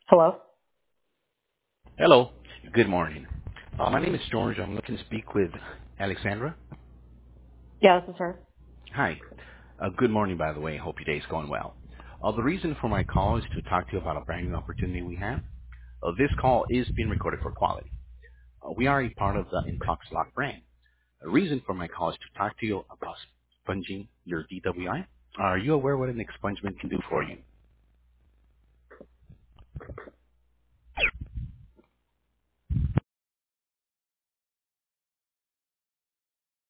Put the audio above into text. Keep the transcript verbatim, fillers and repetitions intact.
Hello? Hello. Good morning. Uh, my name is George. I'm looking to speak with Alexandra. Yeah, this is her. Hi. Uh, good morning, by the way. Hope your day's going well. Uh, the reason for my call is to talk to you about a brand new opportunity we have. Uh, this call is being recorded for quality. Uh, we are a part of the Intox Lock brand. The reason for my call is to talk to you about sponging your D W I. Are you aware what an expungement can do for you?